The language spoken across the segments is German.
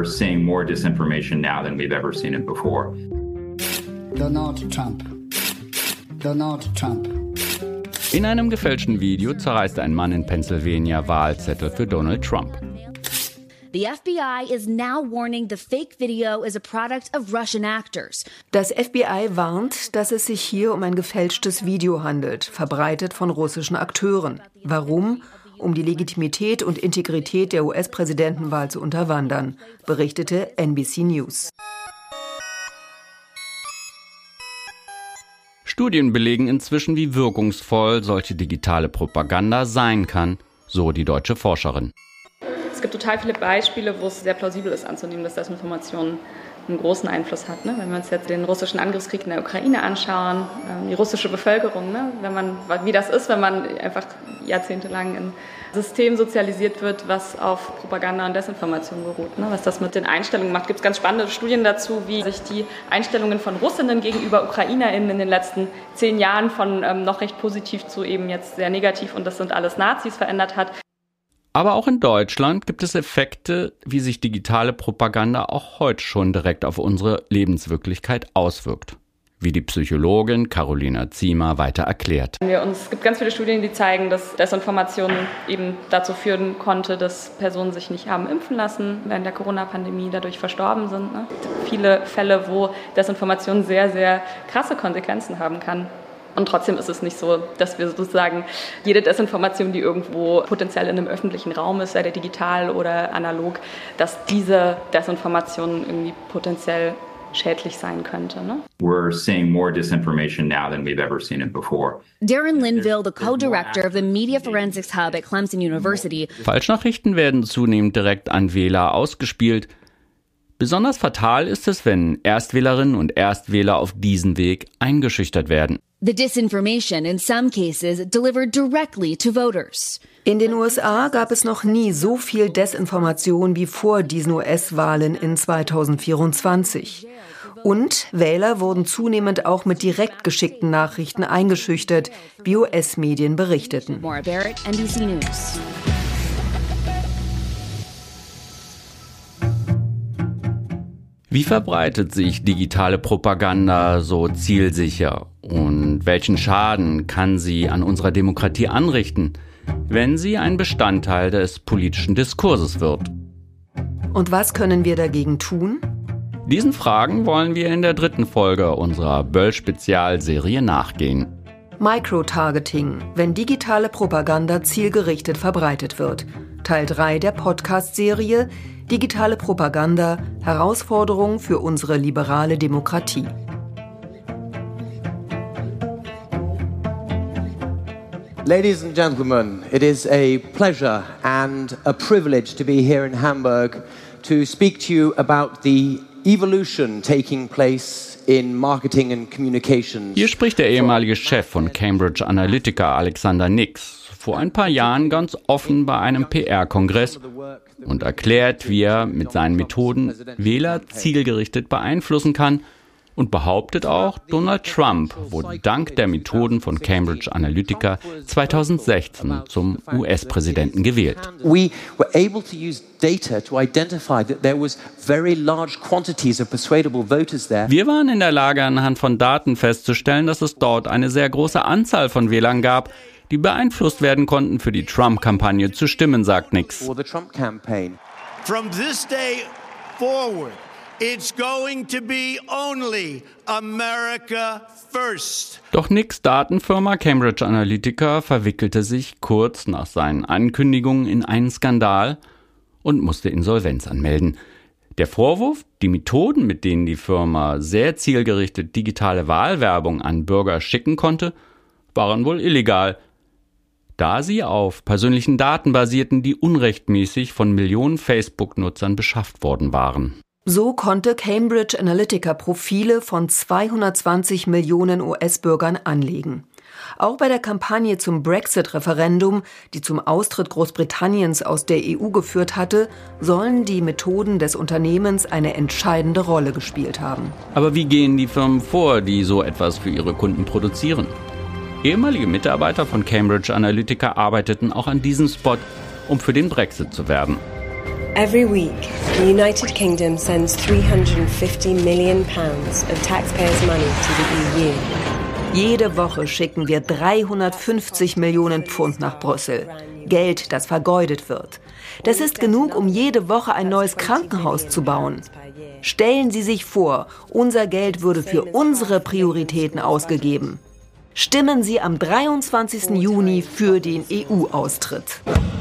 We're seeing more disinformation now than we've ever seen it before. Donald Trump. Donald Trump. In einem gefälschten Video zerreißt ein Mann in Pennsylvania Wahlzettel für Donald Trump. The FBI is now warning the fake video is a product of Russian actors. Das FBI warnt, dass es sich hier um ein gefälschtes Video handelt, verbreitet von russischen Akteuren. Warum? Um die Legitimität und Integrität der US-Präsidentenwahl zu unterwandern, berichtete NBC News. Studien belegen inzwischen, wie wirkungsvoll solche digitale Propaganda sein kann, so die deutsche Forscherin. Es gibt total viele Beispiele, wo es sehr plausibel ist anzunehmen, dass Desinformation einen großen Einfluss hat. Ne? Wenn wir uns jetzt den russischen Angriffskrieg in der Ukraine anschauen, die russische Bevölkerung, ne? Wie das ist, wenn man einfach jahrzehntelang in System sozialisiert wird, was auf Propaganda und Desinformation beruht. Ne? Was das mit den Einstellungen macht, gibt es ganz spannende Studien dazu, wie sich die Einstellungen von Russinnen gegenüber UkrainerInnen in den letzten 10 Jahren von noch recht positiv zu eben jetzt sehr negativ und das sind alles Nazis verändert hat. Aber auch in Deutschland gibt es Effekte, wie sich digitale Propaganda auch heute schon direkt auf unsere Lebenswirklichkeit auswirkt. Wie die Psychologin Carolina Ziemer weiter erklärt. Es gibt ganz viele Studien, die zeigen, dass Desinformation eben dazu führen konnte, dass Personen sich nicht haben impfen lassen, während der Corona-Pandemie dadurch verstorben sind. Ne? Viele Fälle, wo Desinformation sehr, sehr krasse Konsequenzen haben kann. Und trotzdem ist es nicht so, dass wir sozusagen jede Desinformation, die irgendwo potenziell in einem öffentlichen Raum ist, sei der digital oder analog, dass diese Desinformation irgendwie potenziell schädlich sein könnte. Ne? We're seeing more disinformation now than we've ever seen it before. Darren Linville, the co-director of the Media Forensics Hub at Clemson University. Falschnachrichten werden zunehmend direkt an Wähler ausgespielt. Besonders fatal ist es, wenn Erstwählerinnen und Erstwähler auf diesen Weg eingeschüchtert werden. The disinformation in some cases delivered directly to voters. In den USA gab es noch nie so viel Desinformation wie vor diesen US-Wahlen in 2024. Und Wähler wurden zunehmend auch mit direkt geschickten Nachrichten eingeschüchtert, wie US-Medien berichteten. Maura Barrett, NBC News. Wie verbreitet sich digitale Propaganda so zielsicher? Und welchen Schaden kann sie an unserer Demokratie anrichten, wenn sie ein Bestandteil des politischen Diskurses wird? Und was können wir dagegen tun? Diesen Fragen wollen wir in der 3. Folge unserer Böll-Spezialserie nachgehen. Microtargeting, wenn digitale Propaganda zielgerichtet verbreitet wird. Teil 3 der Podcast-Serie Digitale Propaganda – Herausforderung für unsere liberale Demokratie. Ladies and gentlemen, it is a pleasure and a privilege to be here in Hamburg to speak to you about the evolution taking place in marketing and communications. Hier spricht der ehemalige Chef von Cambridge Analytica, Alexander Nix, vor ein paar Jahren ganz offen bei einem PR-Kongress und erklärt, wie er mit seinen Methoden Wähler zielgerichtet beeinflussen kann und behauptet auch, Donald Trump wurde dank der Methoden von Cambridge Analytica 2016 zum US-Präsidenten gewählt. We were able to use data to identify that there was very large quantities of persuadable voters there. Wir waren in der Lage, anhand von Daten festzustellen, dass es dort eine sehr große Anzahl von Wählern gab, die beeinflusst werden konnten, für die Trump-Kampagne zu stimmen, sagt Nix. For the Trump campaign. From this day forward, it's going to be only America first. Doch Nix' Datenfirma Cambridge Analytica verwickelte sich kurz nach seinen Ankündigungen in einen Skandal und musste Insolvenz anmelden. Der Vorwurf, die Methoden, mit denen die Firma sehr zielgerichtet digitale Wahlwerbung an Bürger schicken konnte, waren wohl illegal, da sie auf persönlichen Daten basierten, die unrechtmäßig von Millionen Facebook-Nutzern beschafft worden waren. So konnte Cambridge Analytica Profile von 220 Millionen US-Bürgern anlegen. Auch bei der Kampagne zum Brexit-Referendum, die zum Austritt Großbritanniens aus der EU geführt hatte, sollen die Methoden des Unternehmens eine entscheidende Rolle gespielt haben. Aber wie gehen die Firmen vor, die so etwas für ihre Kunden produzieren? Ehemalige Mitarbeiter von Cambridge Analytica arbeiteten auch an diesem Spot, um für den Brexit zu werben. Every week, the United Kingdom sends £350 million of taxpayers' money to the EU. Jede Woche schicken wir 350 Millionen Pfund nach Brüssel. Geld, das vergeudet wird. Das ist genug, um jede Woche ein neues Krankenhaus zu bauen. Stellen Sie sich vor, unser Geld würde für unsere Prioritäten ausgegeben. Stimmen Sie am 23. Juni für den EU-Austritt.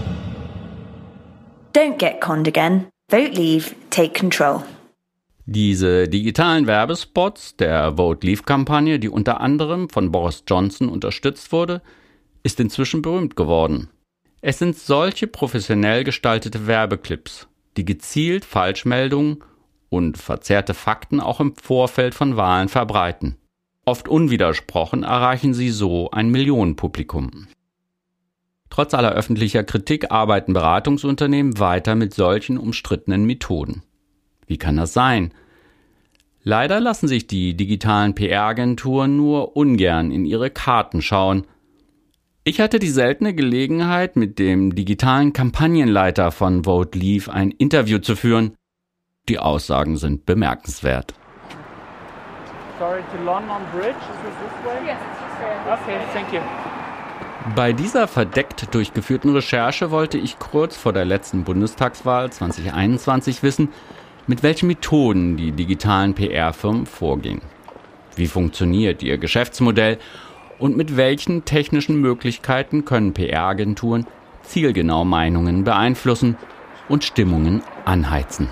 Don't get conned again. Vote Leave, take control. Diese digitalen Werbespots der Vote Leave-Kampagne, die unter anderem von Boris Johnson unterstützt wurde, ist inzwischen berühmt geworden. Es sind solche professionell gestaltete Werbeclips, die gezielt Falschmeldungen und verzerrte Fakten auch im Vorfeld von Wahlen verbreiten. Oft unwidersprochen erreichen sie so ein Millionenpublikum. Trotz aller öffentlicher Kritik arbeiten Beratungsunternehmen weiter mit solchen umstrittenen Methoden. Wie kann das sein? Leider lassen sich die digitalen PR-Agenturen nur ungern in ihre Karten schauen. Ich hatte die seltene Gelegenheit, mit dem digitalen Kampagnenleiter von Vote Leave ein Interview zu führen. Die Aussagen sind bemerkenswert. Sorry, to London Bridge, is this way? Yes, okay, thank you. Bei dieser verdeckt durchgeführten Recherche wollte ich kurz vor der letzten Bundestagswahl 2021 wissen, mit welchen Methoden die digitalen PR-Firmen vorgehen. Wie funktioniert ihr Geschäftsmodell und mit welchen technischen Möglichkeiten können PR-Agenturen zielgenau Meinungen beeinflussen und Stimmungen anheizen?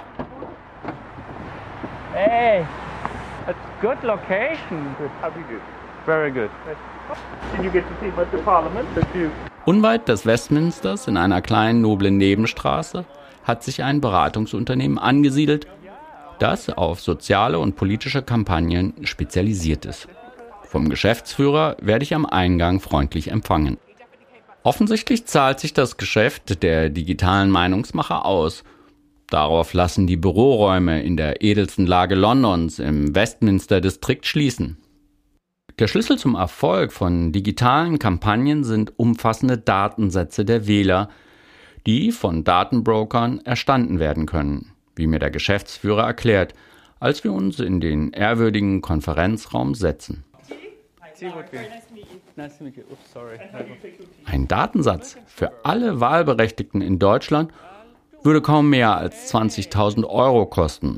Hey, that's good location. Good. How do you do? Very good. Did you get to see much of Parliament? Unweit des Westminsters in einer kleinen noblen Nebenstraße hat sich ein Beratungsunternehmen angesiedelt, das auf soziale und politische Kampagnen spezialisiert ist. Vom Geschäftsführer werde ich am Eingang freundlich empfangen. Offensichtlich zahlt sich das Geschäft der digitalen Meinungsmacher aus. Darauf lassen die Büroräume in der edelsten Lage Londons im Westminster-Distrikt schließen. Der Schlüssel zum Erfolg von digitalen Kampagnen sind umfassende Datensätze der Wähler, die von Datenbrokern erstanden werden können, wie mir der Geschäftsführer erklärt, als wir uns in den ehrwürdigen Konferenzraum setzen. Ein Datensatz für alle Wahlberechtigten in Deutschland würde kaum mehr als 20.000 Euro kosten.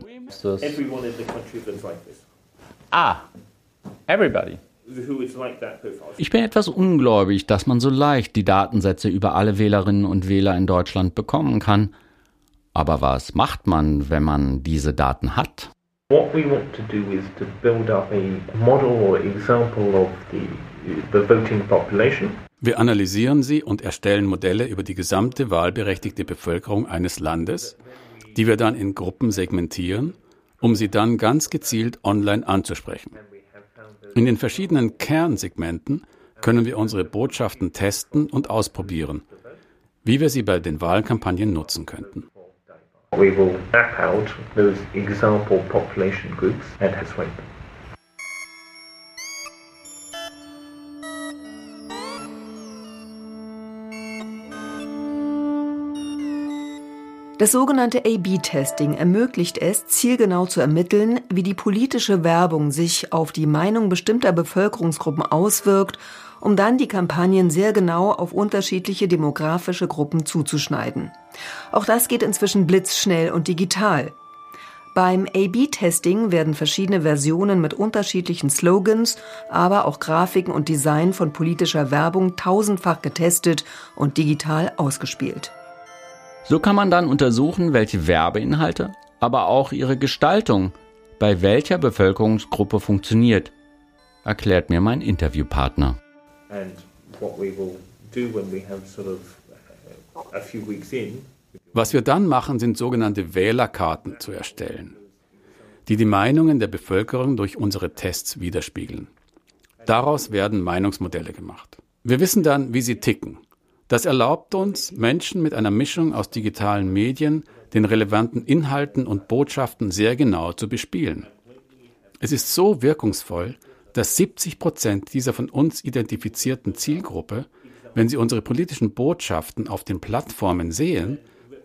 Everybody. Ich bin etwas ungläubig, dass man so leicht die Datensätze über alle Wählerinnen und Wähler in Deutschland bekommen kann. Aber was macht man, wenn man diese Daten hat? What we want to do is to build up a model or example of the voting population. Wir analysieren sie und erstellen Modelle über die gesamte wahlberechtigte Bevölkerung eines Landes, die wir dann in Gruppen segmentieren, um sie dann ganz gezielt online anzusprechen. In den verschiedenen Kernsegmenten können wir unsere Botschaften testen und ausprobieren, wie wir sie bei den Wahlkampagnen nutzen könnten. We will map out those example population groups and persuade them. Das sogenannte A/B-Testing ermöglicht es, zielgenau zu ermitteln, wie die politische Werbung sich auf die Meinung bestimmter Bevölkerungsgruppen auswirkt, um dann die Kampagnen sehr genau auf unterschiedliche demografische Gruppen zuzuschneiden. Auch das geht inzwischen blitzschnell und digital. Beim A/B-Testing werden verschiedene Versionen mit unterschiedlichen Slogans, aber auch Grafiken und Design von politischer Werbung tausendfach getestet und digital ausgespielt. So kann man dann untersuchen, welche Werbeinhalte, aber auch ihre Gestaltung bei welcher Bevölkerungsgruppe funktioniert, erklärt mir mein Interviewpartner. And what we will do when we have sort of a few weeks in. Was wir dann machen, sind sogenannte Wählerkarten zu erstellen, die die Meinungen der Bevölkerung durch unsere Tests widerspiegeln. Daraus werden Meinungsmodelle gemacht. Wir wissen dann, wie sie ticken. Das erlaubt uns, Menschen mit einer Mischung aus digitalen Medien, den relevanten Inhalten und Botschaften sehr genau zu bespielen. Es ist so wirkungsvoll, dass 70% dieser von uns identifizierten Zielgruppe, wenn sie unsere politischen Botschaften auf den Plattformen sehen,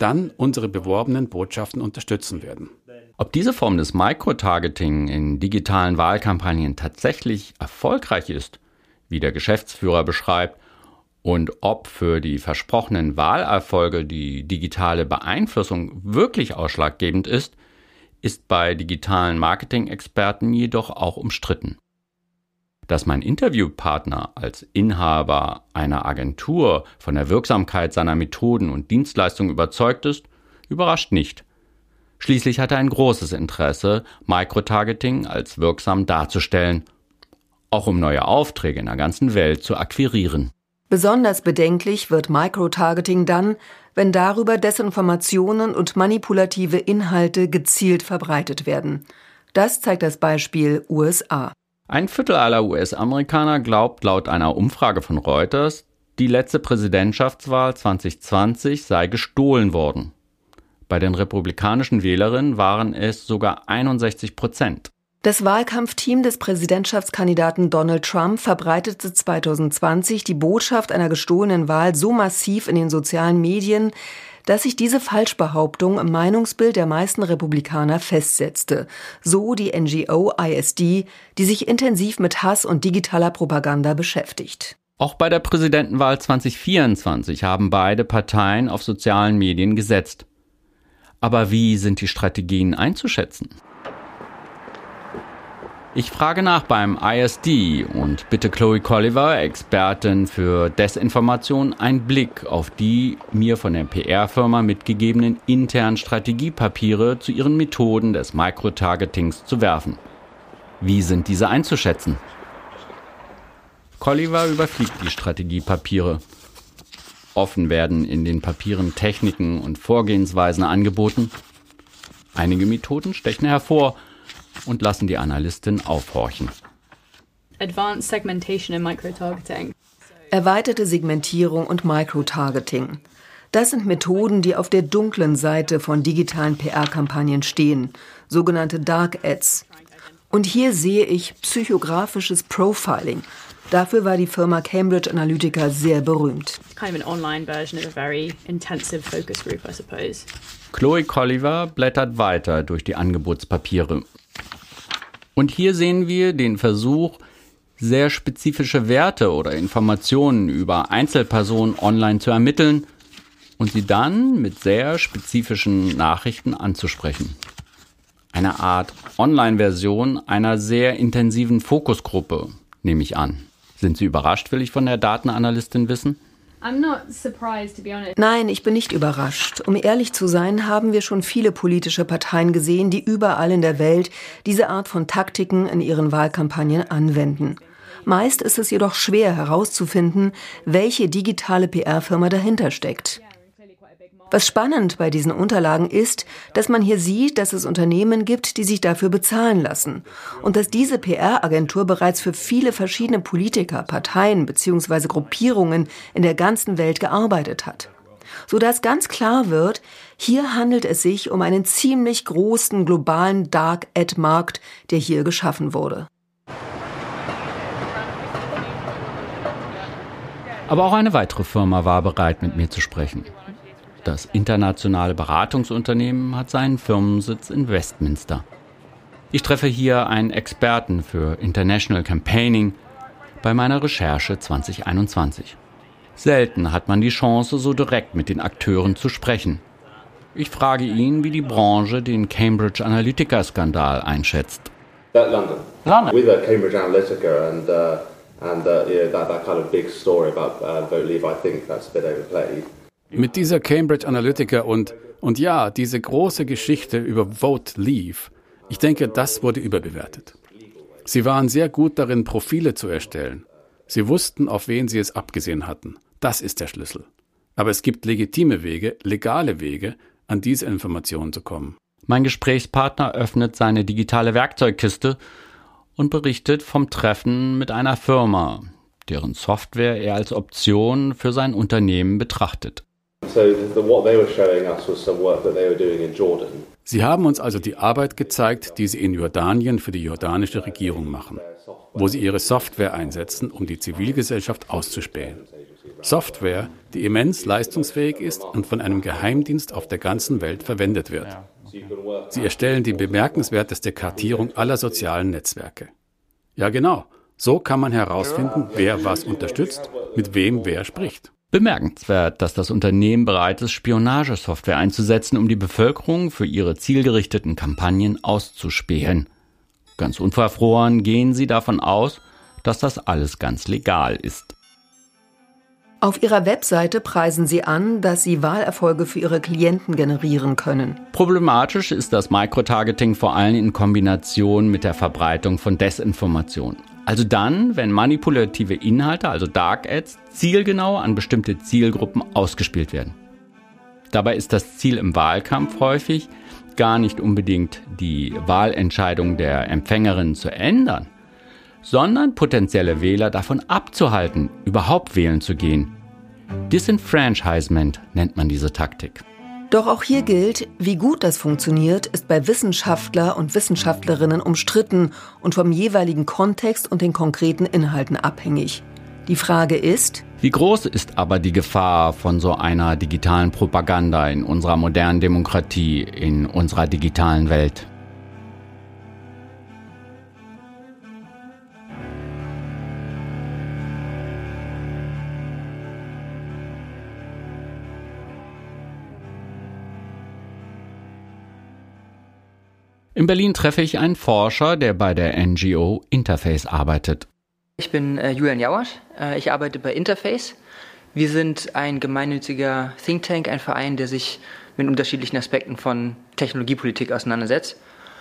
dann unsere beworbenen Botschaften unterstützen werden. Ob diese Form des Microtargeting in digitalen Wahlkampagnen tatsächlich erfolgreich ist, wie der Geschäftsführer beschreibt, und ob für die versprochenen Wahlerfolge die digitale Beeinflussung wirklich ausschlaggebend ist bei digitalen Marketing-Experten jedoch auch umstritten. Dass mein Interviewpartner als Inhaber einer Agentur von der Wirksamkeit seiner Methoden und Dienstleistungen überzeugt ist, überrascht nicht. Schließlich hat er ein großes Interesse, Microtargeting als wirksam darzustellen, auch um neue Aufträge in der ganzen Welt zu akquirieren. Besonders bedenklich wird Microtargeting dann, wenn darüber Desinformationen und manipulative Inhalte gezielt verbreitet werden. Das zeigt das Beispiel USA. 1/4 aller US-Amerikaner glaubt laut einer Umfrage von Reuters, die letzte Präsidentschaftswahl 2020 sei gestohlen worden. Bei den republikanischen Wählerinnen waren es sogar 61%. Das Wahlkampfteam des Präsidentschaftskandidaten Donald Trump verbreitete 2020 die Botschaft einer gestohlenen Wahl so massiv in den sozialen Medien, dass sich diese Falschbehauptung im Meinungsbild der meisten Republikaner festsetzte. So die NGO ISD, die sich intensiv mit Hass und digitaler Propaganda beschäftigt. Auch bei der Präsidentenwahl 2024 haben beide Parteien auf sozialen Medien gesetzt. Aber wie sind die Strategien einzuschätzen? Ich frage nach beim ISD und bitte Chloe Colliver, Expertin für Desinformation, einen Blick auf die mir von der PR-Firma mitgegebenen internen Strategiepapiere zu ihren Methoden des Microtargetings zu werfen. Wie sind diese einzuschätzen? Colliver überfliegt die Strategiepapiere. Offen werden in den Papieren Techniken und Vorgehensweisen angeboten. Einige Methoden stechen hervor und lassen die Analystin aufhorchen. Advanced Segmentation and Microtargeting. Erweiterte Segmentierung und Microtargeting. Das sind Methoden, die auf der dunklen Seite von digitalen PR-Kampagnen stehen, sogenannte Dark Ads. Und hier sehe ich psychografisches Profiling. Dafür war die Firma Cambridge Analytica sehr berühmt. Kind of an online version of a very intensive focus group, I suppose. Chloe Colliver blättert weiter durch die Angebotspapiere. Und hier sehen wir den Versuch, sehr spezifische Werte oder Informationen über Einzelpersonen online zu ermitteln und sie dann mit sehr spezifischen Nachrichten anzusprechen. Eine Art Online-Version einer sehr intensiven Fokusgruppe, nehme ich an. Sind Sie überrascht, will ich von der Datenanalystin wissen? Nein, ich bin nicht überrascht. Um ehrlich zu sein, haben wir schon viele politische Parteien gesehen, die überall in der Welt diese Art von Taktiken in ihren Wahlkampagnen anwenden. Meist ist es jedoch schwer herauszufinden, welche digitale PR-Firma dahinter steckt. Was spannend bei diesen Unterlagen ist, dass man hier sieht, dass es Unternehmen gibt, die sich dafür bezahlen lassen und dass diese PR-Agentur bereits für viele verschiedene Politiker, Parteien bzw. Gruppierungen in der ganzen Welt gearbeitet hat. Sodass ganz klar wird, hier handelt es sich um einen ziemlich großen globalen Dark-Ad-Markt, der hier geschaffen wurde. Aber auch eine weitere Firma war bereit, mit mir zu sprechen. Das internationale Beratungsunternehmen hat seinen Firmensitz in Westminster. Ich treffe hier einen Experten für International Campaigning bei meiner Recherche 2021. Selten hat man die Chance, so direkt mit den Akteuren zu sprechen. Ich frage ihn, wie die Branche den Cambridge Analytica-Skandal einschätzt. London. With Cambridge Analytica and that kind of big story about Vote Leave, I think that's a bit overplayed. Mit dieser Cambridge Analytica und ja, diese große Geschichte über Vote Leave, ich denke, das wurde überbewertet. Sie waren sehr gut darin, Profile zu erstellen. Sie wussten, auf wen sie es abgesehen hatten. Das ist der Schlüssel. Aber es gibt legitime Wege, legale Wege, an diese Informationen zu kommen. Mein Gesprächspartner öffnet seine digitale Werkzeugkiste und berichtet vom Treffen mit einer Firma, deren Software er als Option für sein Unternehmen betrachtet. Sie haben uns also die Arbeit gezeigt, die sie in Jordanien für die jordanische Regierung machen, wo sie ihre Software einsetzen, um die Zivilgesellschaft auszuspähen. Software, die immens leistungsfähig ist und von einem Geheimdienst auf der ganzen Welt verwendet wird. Sie erstellen die bemerkenswerteste Kartierung aller sozialen Netzwerke. Ja, genau. So kann man herausfinden, wer was unterstützt, mit wem wer spricht. Bemerkenswert, dass das Unternehmen bereit ist, Spionagesoftware einzusetzen, um die Bevölkerung für ihre zielgerichteten Kampagnen auszuspähen. Ganz unverfroren gehen sie davon aus, dass das alles ganz legal ist. Auf ihrer Webseite preisen sie an, dass sie Wahlerfolge für ihre Klienten generieren können. Problematisch ist das Microtargeting vor allem in Kombination mit der Verbreitung von Desinformation. Also dann, wenn manipulative Inhalte, also Dark Ads, zielgenau an bestimmte Zielgruppen ausgespielt werden. Dabei ist das Ziel im Wahlkampf häufig gar nicht unbedingt die Wahlentscheidung der Empfängerin zu ändern, sondern potenzielle Wähler davon abzuhalten, überhaupt wählen zu gehen. Disenfranchisement nennt man diese Taktik. Doch auch hier gilt, wie gut das funktioniert, ist bei Wissenschaftler und Wissenschaftlerinnen umstritten und vom jeweiligen Kontext und den konkreten Inhalten abhängig. Die Frage ist: Wie groß ist aber die Gefahr von so einer digitalen Propaganda in unserer modernen Demokratie, in unserer digitalen Welt? In Berlin treffe ich einen Forscher, der bei der NGO Interface arbeitet. Ich bin Julian Jauersch. Ich arbeite bei Interface. Wir sind ein gemeinnütziger Think Tank, ein Verein, der sich mit unterschiedlichen Aspekten von Technologiepolitik auseinandersetzt.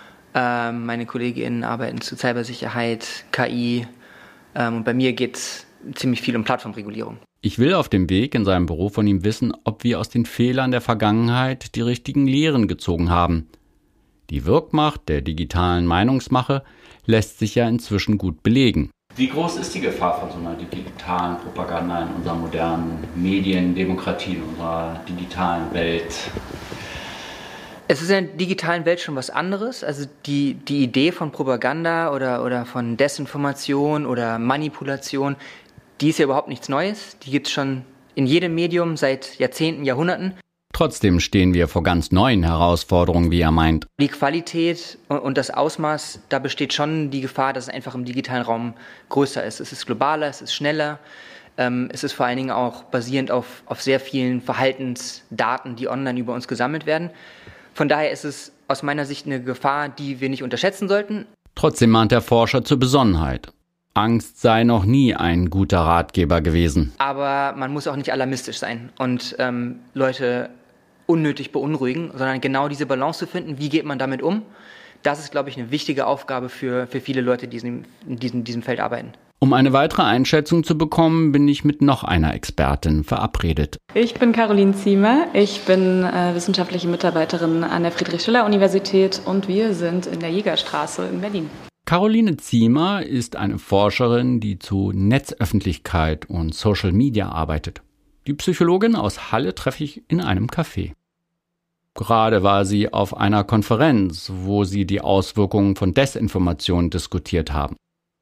Meine KollegInnen arbeiten zu Cybersicherheit, KI und bei mir geht es ziemlich viel um Plattformregulierung. Ich will auf dem Weg in seinem Büro von ihm wissen, ob wir aus den Fehlern der Vergangenheit die richtigen Lehren gezogen haben. Die Wirkmacht der digitalen Meinungsmache lässt sich ja inzwischen gut belegen. Wie groß ist die Gefahr von so einer digitalen Propaganda in unserer modernen Mediendemokratie, in unserer digitalen Welt? Es ist in der digitalen Welt schon was anderes. Also die Idee von Propaganda oder von Desinformation oder Manipulation, die ist ja überhaupt nichts Neues. Die gibt es schon in jedem Medium seit Jahrzehnten, Jahrhunderten. Trotzdem stehen wir vor ganz neuen Herausforderungen, wie er meint. Die Qualität und das Ausmaß, da besteht schon die Gefahr, dass es einfach im digitalen Raum größer ist. Es ist globaler, es ist schneller. Es ist vor allen Dingen auch basierend auf sehr vielen Verhaltensdaten, die online über uns gesammelt werden. Von daher ist es aus meiner Sicht eine Gefahr, die wir nicht unterschätzen sollten. Trotzdem mahnt der Forscher zur Besonnenheit. Angst sei noch nie ein guter Ratgeber gewesen. Aber man muss auch nicht alarmistisch sein und Leute unnötig beunruhigen, sondern genau diese Balance zu finden, wie geht man damit um, das ist, glaube ich, eine wichtige Aufgabe für viele Leute, die in diesem Feld arbeiten. Um eine weitere Einschätzung zu bekommen, bin ich mit noch einer Expertin verabredet. Ich bin Caroline Ziemer, ich bin wissenschaftliche Mitarbeiterin an der Friedrich-Schiller-Universität und wir sind in der Jägerstraße in Berlin. Caroline Ziemer ist eine Forscherin, die zu Netzöffentlichkeit und Social Media arbeitet. Die Psychologin aus Halle treffe ich in einem Café. Gerade war sie auf einer Konferenz, wo sie die Auswirkungen von Desinformation diskutiert haben.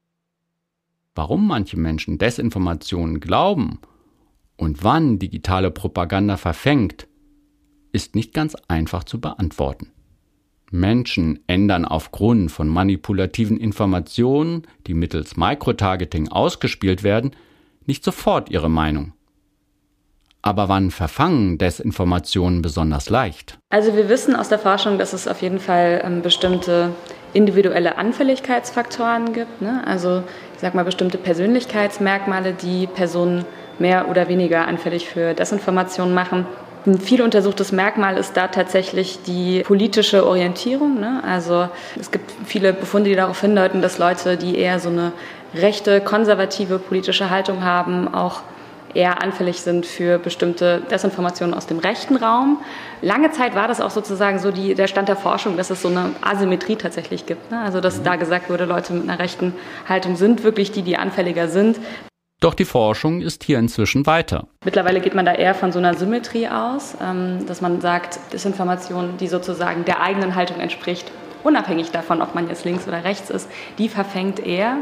Warum manche Menschen Desinformationen glauben und wann digitale Propaganda verfängt, ist nicht ganz einfach zu beantworten. Menschen ändern aufgrund von manipulativen Informationen, die mittels Microtargeting ausgespielt werden, nicht sofort ihre Meinung. Aber wann verfangen Desinformationen besonders leicht? Also wir wissen aus der Forschung, dass es auf jeden Fall bestimmte individuelle Anfälligkeitsfaktoren gibt. Ne? Also ich sag mal bestimmte Persönlichkeitsmerkmale, die Personen mehr oder weniger anfällig für Desinformation machen. Ein viel untersuchtes Merkmal ist da tatsächlich die politische Orientierung. Ne? Also es gibt viele Befunde, die darauf hindeuten, dass Leute, die eher so eine rechte, konservative politische Haltung haben, auch eher anfällig sind für bestimmte Desinformationen aus dem rechten Raum. Lange Zeit war das auch sozusagen so der Stand der Forschung, dass es so eine Asymmetrie tatsächlich gibt. Ne? Also dass da gesagt wurde, Leute mit einer rechten Haltung sind wirklich die anfälliger sind. Doch die Forschung ist hier inzwischen weiter. Mittlerweile geht man da eher von so einer Symmetrie aus, dass man sagt, Desinformation, die sozusagen der eigenen Haltung entspricht, unabhängig davon, ob man jetzt links oder rechts ist, die verfängt eher.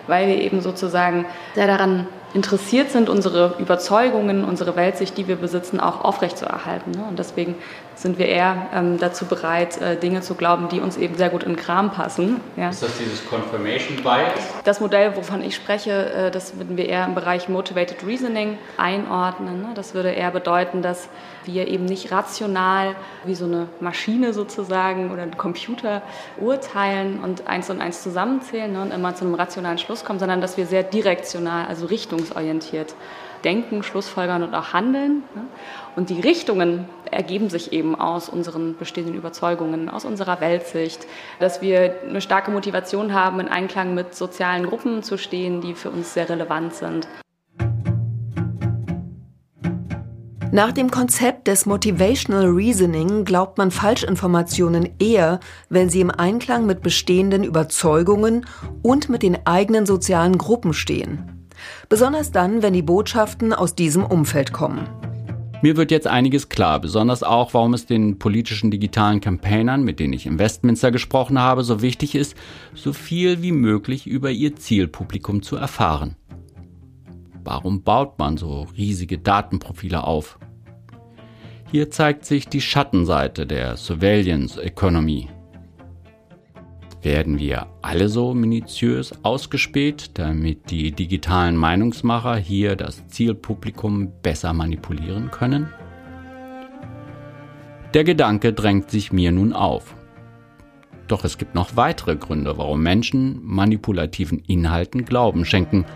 weil wir eben sozusagen sehr daran interessiert sind, unsere Überzeugungen, unsere Weltsicht, die wir besitzen, auch aufrechtzuerhalten. Und deswegen sind wir eher dazu bereit, Dinge zu glauben, die uns eben sehr gut in den Kram passen. Ja. Ist das dieses Confirmation Bias? Das Modell, wovon ich spreche, das würden wir eher im Bereich Motivated Reasoning einordnen. Das würde eher bedeuten, dass wir eben nicht rational wie so eine Maschine sozusagen oder ein Computer urteilen und 1 und 1 zusammenzählen und immer zu einem rationalen Schluss kommen, sondern dass wir sehr direktional, also richtungsorientiert denken, schlussfolgern und auch handeln. Und die Richtungen ergeben sich eben aus unseren bestehenden Überzeugungen, aus unserer Weltsicht, dass wir eine starke Motivation haben, in Einklang mit sozialen Gruppen zu stehen, die für uns sehr relevant sind. Nach dem Konzept des Motivational Reasoning glaubt man Falschinformationen eher, wenn sie im Einklang mit bestehenden Überzeugungen und mit den eigenen sozialen Gruppen stehen. Besonders dann, wenn die Botschaften aus diesem Umfeld kommen. Mir wird jetzt einiges klar, besonders auch, warum es den politischen digitalen Campaignern, mit denen ich im Westminster gesprochen habe, so wichtig ist, so viel wie möglich über ihr Zielpublikum zu erfahren. Warum baut man so riesige Datenprofile auf? Hier zeigt sich die Schattenseite der Surveillance Economy. Werden wir alle so minutiös ausgespäht, damit die digitalen Meinungsmacher hier das Zielpublikum besser manipulieren können? Der Gedanke drängt sich mir nun auf. Doch es gibt noch weitere Gründe, warum Menschen manipulativen Inhalten Glauben schenken.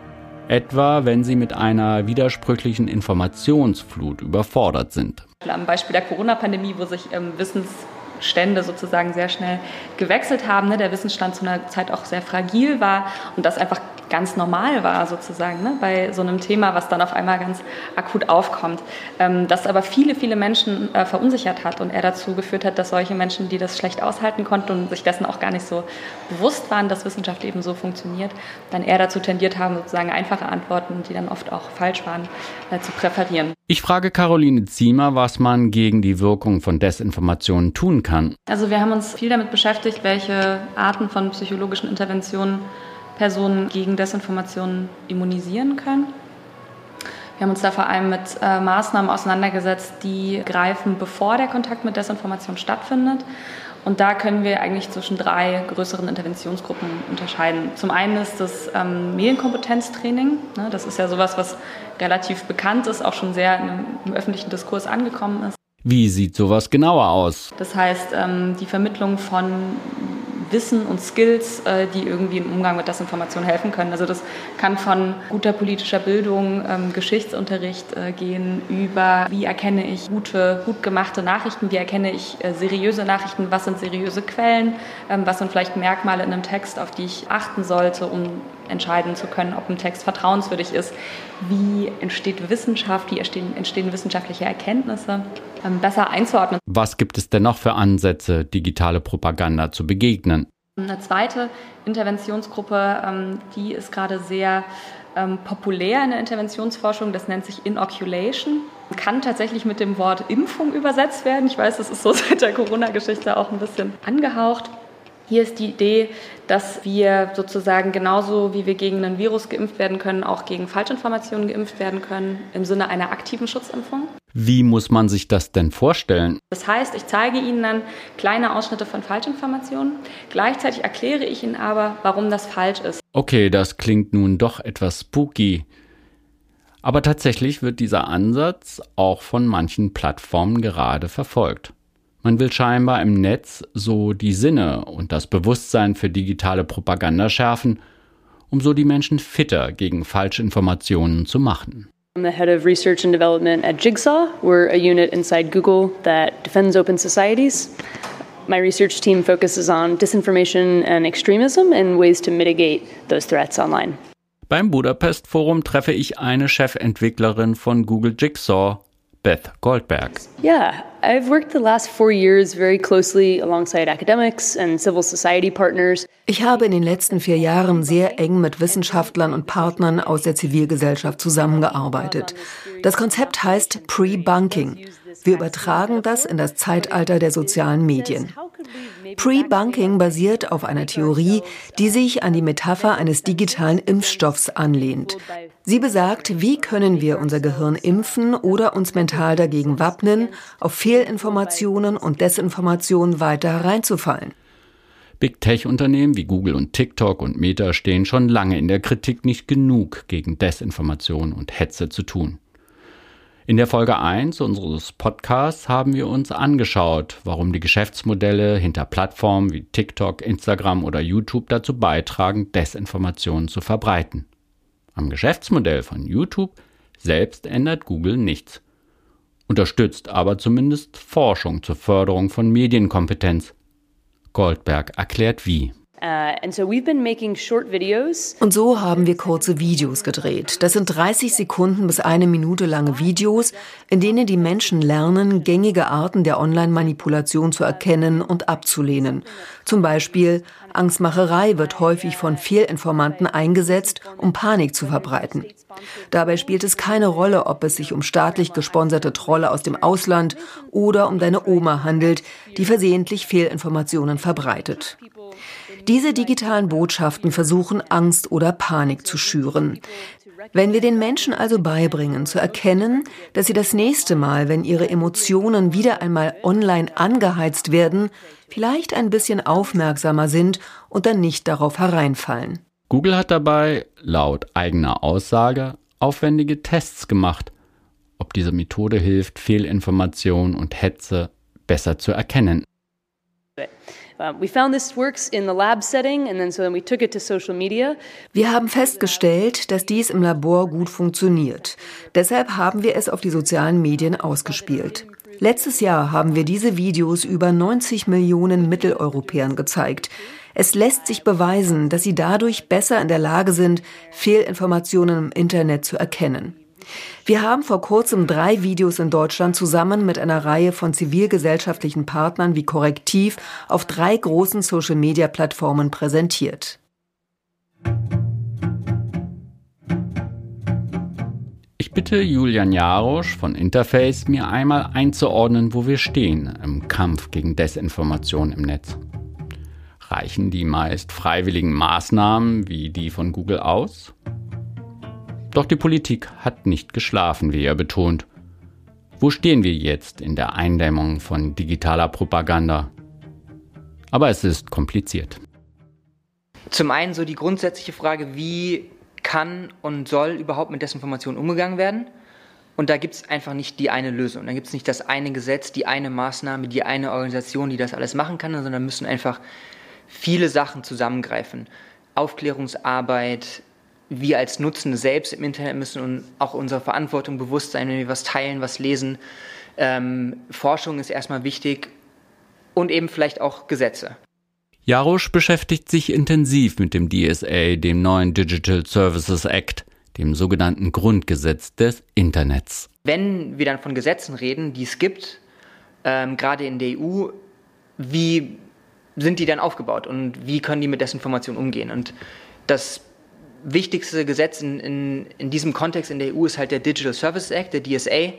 Etwa, wenn sie mit einer widersprüchlichen Informationsflut überfordert sind. Am Beispiel der Corona-Pandemie, wo sich Wissensstände sozusagen sehr schnell gewechselt haben, der Wissensstand zu einer Zeit auch sehr fragil war und das einfach ganz normal war sozusagen bei so einem Thema, was dann auf einmal ganz akut aufkommt. Das aber viele, viele Menschen verunsichert hat und eher dazu geführt hat, dass solche Menschen, die das schlecht aushalten konnten und sich dessen auch gar nicht so bewusst waren, dass Wissenschaft eben so funktioniert, dann eher dazu tendiert haben, sozusagen einfache Antworten, die dann oft auch falsch waren, zu präferieren. Ich frage Caroline Ziemer, was man gegen die Wirkung von Desinformationen tun kann. Also wir haben uns viel damit beschäftigt, welche Arten von psychologischen Interventionen Personen gegen Desinformationen immunisieren können. Wir haben uns da vor allem mit Maßnahmen auseinandergesetzt, die greifen, bevor der Kontakt mit Desinformation stattfindet. Und da können wir eigentlich zwischen 3 größeren Interventionsgruppen unterscheiden. Zum einen ist das Medienkompetenztraining. Das ist ja sowas, was relativ bekannt ist, auch schon sehr im öffentlichen Diskurs angekommen ist. Wie sieht sowas genauer aus? Das heißt, die Vermittlung von Wissen und Skills, die irgendwie im Umgang mit Desinformation helfen können. Also das kann von guter politischer Bildung, Geschichtsunterricht gehen, über wie erkenne ich gut gemachte Nachrichten, wie erkenne ich seriöse Nachrichten, was sind seriöse Quellen, was sind vielleicht Merkmale in einem Text, auf die ich achten sollte, um entscheiden zu können, ob ein Text vertrauenswürdig ist, wie entsteht Wissenschaft, wie entstehen wissenschaftliche Erkenntnisse, besser einzuordnen. Was gibt es denn noch für Ansätze, digitale Propaganda zu begegnen? Eine zweite Interventionsgruppe, die ist gerade sehr populär in der Interventionsforschung, das nennt sich Inoculation. Kann tatsächlich mit dem Wort Impfung übersetzt werden. Ich weiß, das ist so seit der Corona-Geschichte auch ein bisschen angehaucht. Hier ist die Idee, dass wir sozusagen genauso wie wir gegen ein Virus geimpft werden können, auch gegen Falschinformationen geimpft werden können, im Sinne einer aktiven Schutzimpfung. Wie muss man sich das denn vorstellen? Das heißt, ich zeige Ihnen dann kleine Ausschnitte von Falschinformationen. Gleichzeitig erkläre ich Ihnen aber, warum das falsch ist. Okay, das klingt nun doch etwas spooky. Aber tatsächlich wird dieser Ansatz auch von manchen Plattformen gerade verfolgt. Man will scheinbar im Netz so die Sinne und das Bewusstsein für digitale Propaganda schärfen, um so die Menschen fitter gegen Falschinformationen zu machen. I'm the head of research and development at Jigsaw. We're a unit inside Google that defends open societies. My research team focuses on disinformation and extremism and ways to mitigate those threats online. Beim Budapest Forum treffe ich eine Chefentwicklerin von Google Jigsaw, Beth Goldberg. Yeah, I've worked the last 4 years very closely alongside academics and civil society partners. Ich habe in den letzten 4 Jahren sehr eng mit Wissenschaftlern und Partnern aus der Zivilgesellschaft zusammengearbeitet. Das Konzept heißt Pre-Bunking. Wir übertragen das in das Zeitalter der sozialen Medien. Pre-Bunking basiert auf einer Theorie, die sich an die Metapher eines digitalen Impfstoffs anlehnt. Sie besagt, wie können wir unser Gehirn impfen oder uns mental dagegen wappnen, auf Fehlinformationen und Desinformationen weiter hereinzufallen. Big Tech-Unternehmen wie Google und TikTok und Meta stehen schon lange in der Kritik, nicht genug gegen Desinformation und Hetze zu tun. In der Folge 1 unseres Podcasts haben wir uns angeschaut, warum die Geschäftsmodelle hinter Plattformen wie TikTok, Instagram oder YouTube dazu beitragen, Desinformationen zu verbreiten. Am Geschäftsmodell von YouTube selbst ändert Google nichts, unterstützt aber zumindest Forschung zur Förderung von Medienkompetenz. Goldberg erklärt wie. Und so haben wir kurze Videos gedreht. Das sind 30 Sekunden bis 1 Minute lange Videos, in denen die Menschen lernen, gängige Arten der Online-Manipulation zu erkennen und abzulehnen. Zum Beispiel Angstmacherei wird häufig von Fehlinformanten eingesetzt, um Panik zu verbreiten. Dabei spielt es keine Rolle, ob es sich um staatlich gesponserte Trolle aus dem Ausland oder um deine Oma handelt, die versehentlich Fehlinformationen verbreitet. Diese digitalen Botschaften versuchen, Angst oder Panik zu schüren. Wenn wir den Menschen also beibringen, zu erkennen, dass sie das nächste Mal, wenn ihre Emotionen wieder einmal online angeheizt werden, vielleicht ein bisschen aufmerksamer sind und dann nicht darauf hereinfallen. Google hat dabei, laut eigener Aussage, aufwendige Tests gemacht, ob diese Methode hilft, Fehlinformation und Hetze besser zu erkennen. Wir haben festgestellt, dass dies im Labor gut funktioniert. Deshalb haben wir es auf die sozialen Medien ausgespielt. Letztes Jahr haben wir diese Videos über 90 Millionen Mitteleuropäern gezeigt. Es lässt sich beweisen, dass sie dadurch besser in der Lage sind, Fehlinformationen im Internet zu erkennen. Wir haben vor kurzem 3 Videos in Deutschland zusammen mit einer Reihe von zivilgesellschaftlichen Partnern wie Korrektiv auf 3 großen Social-Media-Plattformen präsentiert. Ich bitte Julian Jarosch von Interface, mir einmal einzuordnen, wo wir stehen im Kampf gegen Desinformation im Netz. Reichen die meist freiwilligen Maßnahmen wie die von Google aus? Doch die Politik hat nicht geschlafen, wie er betont. Wo stehen wir jetzt in der Eindämmung von digitaler Propaganda? Aber es ist kompliziert. Zum einen so die grundsätzliche Frage, wie kann und soll überhaupt mit Desinformation umgegangen werden? Und da gibt es einfach nicht die eine Lösung. Da gibt es nicht das eine Gesetz, die eine Maßnahme, die eine Organisation, die das alles machen kann, sondern müssen einfach viele Sachen zusammengreifen. Aufklärungsarbeit, wir als Nutzende selbst im Internet müssen uns auch unserer Verantwortung bewusst sein, wenn wir was teilen, was lesen. Forschung ist erstmal wichtig und eben vielleicht auch Gesetze. Jarosch beschäftigt sich intensiv mit dem DSA, dem neuen Digital Services Act, dem sogenannten Grundgesetz des Internets. Wenn wir dann von Gesetzen reden, die es gibt, gerade in der EU, wie sind die dann aufgebaut und wie können die mit Desinformation umgehen? Und das wichtigste Gesetz in diesem Kontext in der EU ist halt der Digital Services Act, der DSA,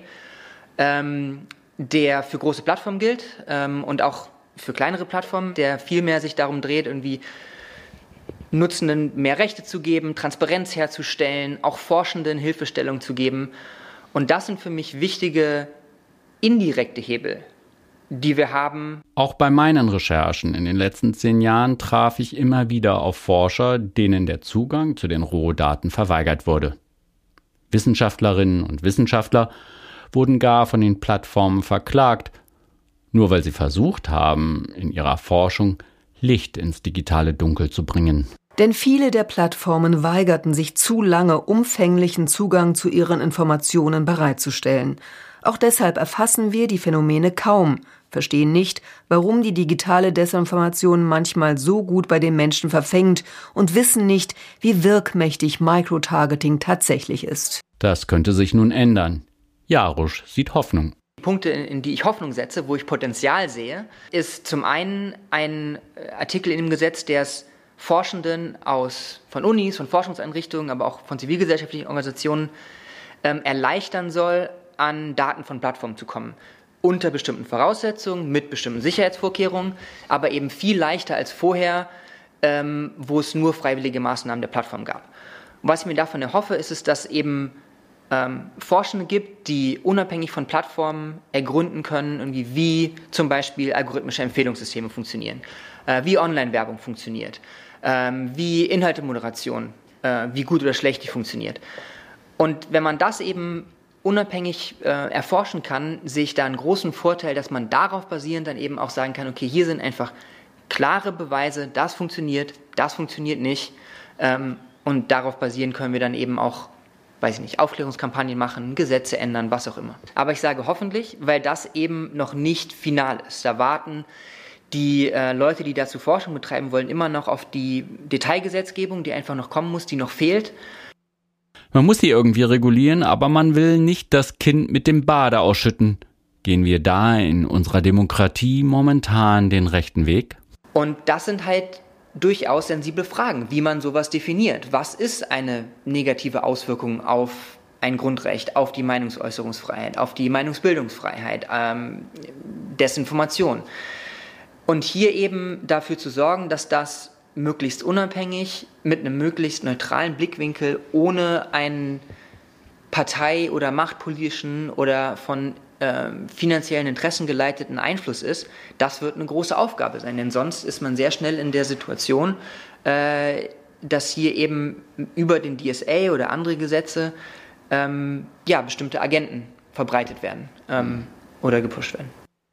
der für große Plattformen gilt und auch für kleinere Plattformen, der viel mehr sich darum dreht, irgendwie Nutzenden mehr Rechte zu geben, Transparenz herzustellen, auch Forschenden Hilfestellung zu geben. Und das sind für mich wichtige indirekte Hebel, die wir haben. Auch bei meinen Recherchen in den letzten 10 Jahren traf ich immer wieder auf Forscher, denen der Zugang zu den Rohdaten verweigert wurde. Wissenschaftlerinnen und Wissenschaftler wurden gar von den Plattformen verklagt, nur weil sie versucht haben, in ihrer Forschung Licht ins digitale Dunkel zu bringen. Denn viele der Plattformen weigerten sich zu lange, umfänglichen Zugang zu ihren Informationen bereitzustellen. Auch deshalb erfassen wir die Phänomene kaum, verstehen nicht, warum die digitale Desinformation manchmal so gut bei den Menschen verfängt und wissen nicht, wie wirkmächtig Microtargeting tatsächlich ist. Das könnte sich nun ändern. Jarosch sieht Hoffnung. Die Punkte, in die ich Hoffnung setze, wo ich Potenzial sehe, ist zum einen ein Artikel in dem Gesetz, der es Forschenden von Unis, von Forschungseinrichtungen, aber auch von zivilgesellschaftlichen Organisationen erleichtern soll, an Daten von Plattformen zu kommen. unter bestimmten Voraussetzungen, mit bestimmten Sicherheitsvorkehrungen, aber eben viel leichter als vorher, wo es nur freiwillige Maßnahmen der Plattform gab. Und was ich mir davon erhoffe, ist es, dass eben Forschende gibt, die unabhängig von Plattformen ergründen können, irgendwie wie zum Beispiel algorithmische Empfehlungssysteme funktionieren, wie Online-Werbung funktioniert, wie Inhaltemoderation, wie gut oder schlecht die funktioniert. Und wenn man das eben unabhängig erforschen kann, sehe ich da einen großen Vorteil, dass man darauf basierend dann eben auch sagen kann, okay, hier sind einfach klare Beweise, das funktioniert nicht. Und darauf basierend können wir dann eben auch, Aufklärungskampagnen machen, Gesetze ändern, was auch immer. Aber ich sage hoffentlich, weil das eben noch nicht final ist. Da warten die Leute, die dazu Forschung betreiben wollen, immer noch auf die Detailgesetzgebung, die einfach noch kommen muss, die noch fehlt. Man muss sie irgendwie regulieren, aber man will nicht das Kind mit dem Bade ausschütten. Gehen wir da in unserer Demokratie momentan den rechten Weg? Und das sind halt durchaus sensible Fragen, wie man sowas definiert. Was ist eine negative Auswirkung auf ein Grundrecht, auf die Meinungsäußerungsfreiheit, auf die Meinungsbildungsfreiheit, Desinformation? Und hier eben dafür zu sorgen, dass das möglichst unabhängig, mit einem möglichst neutralen Blickwinkel, ohne einen partei- oder machtpolitischen oder von finanziellen Interessen geleiteten Einfluss ist, das wird eine große Aufgabe sein. Denn sonst ist man sehr schnell in der Situation, dass hier eben über den DSA oder andere Gesetze bestimmte Agenten verbreitet werden oder gepusht werden.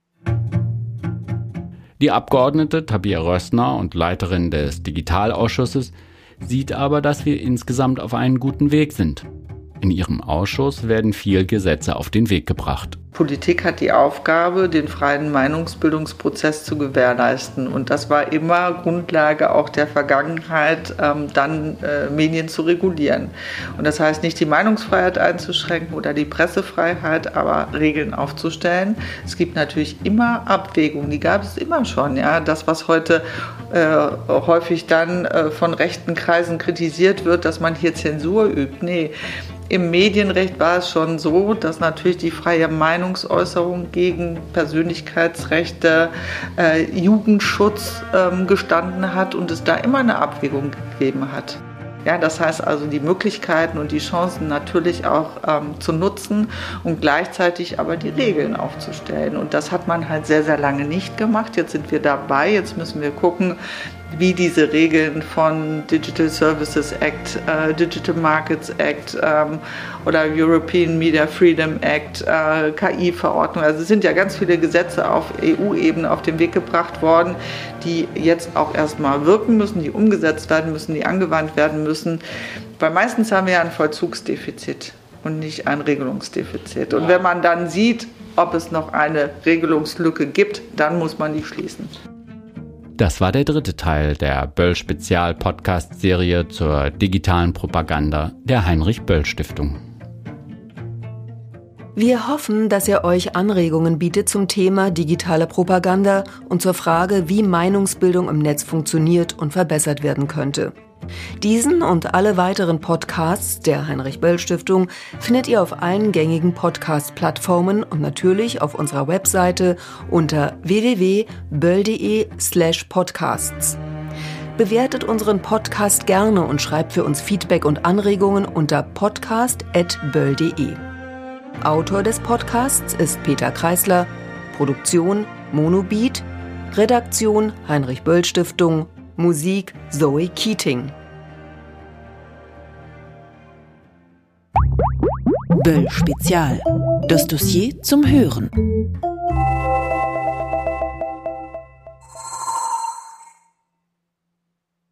Die Abgeordnete Tabea Rössner und Leiterin des Digitalausschusses sieht aber, dass wir insgesamt auf einem guten Weg sind. In ihrem Ausschuss werden viele Gesetze auf den Weg gebracht. Politik hat die Aufgabe, den freien Meinungsbildungsprozess zu gewährleisten. Und das war immer Grundlage auch der Vergangenheit, Medien zu regulieren. Und das heißt nicht die Meinungsfreiheit einzuschränken oder die Pressefreiheit, aber Regeln aufzustellen. Es gibt natürlich immer Abwägungen, die gab es immer schon. Ja? Das, was heute häufig dann von rechten Kreisen kritisiert wird, dass man hier Zensur übt. Nee. Im Medienrecht war es schon so, dass natürlich die freie Meinungsäußerung gegen Persönlichkeitsrechte, Jugendschutz gestanden hat und es da immer eine Abwägung gegeben hat. Ja, das heißt also, die Möglichkeiten und die Chancen natürlich auch zu nutzen und gleichzeitig aber die Regeln aufzustellen. Und das hat man halt sehr, sehr lange nicht gemacht. Jetzt sind wir dabei, jetzt müssen wir gucken, wie diese Regeln von Digital Services Act, Digital Markets Act oder European Media Freedom Act, KI-Verordnung, also es sind ja ganz viele Gesetze auf EU-Ebene auf den Weg gebracht worden, die jetzt auch erstmal wirken müssen, die umgesetzt werden müssen, die angewandt werden müssen. Weil meistens haben wir ja ein Vollzugsdefizit und nicht ein Regelungsdefizit. Und wenn man dann sieht, ob es noch eine Regelungslücke gibt, dann muss man die schließen. Das war der dritte Teil der Böll-Spezial-Podcast-Serie zur digitalen Propaganda der Heinrich-Böll-Stiftung. Wir hoffen, dass ihr euch Anregungen bietet zum Thema digitale Propaganda und zur Frage, wie Meinungsbildung im Netz funktioniert und verbessert werden könnte. Diesen und alle weiteren Podcasts der Heinrich-Böll-Stiftung findet ihr auf allen gängigen Podcast-Plattformen und natürlich auf unserer Webseite unter www.böll.de/podcasts. Bewertet unseren Podcast gerne und schreibt für uns Feedback und Anregungen unter podcast@böll.de. Autor des Podcasts ist Peter Kreisler, Produktion Monobeat, Redaktion Heinrich-Böll-Stiftung, Musik Zoe Keating. Böll Spezial. Das Dossier zum Hören.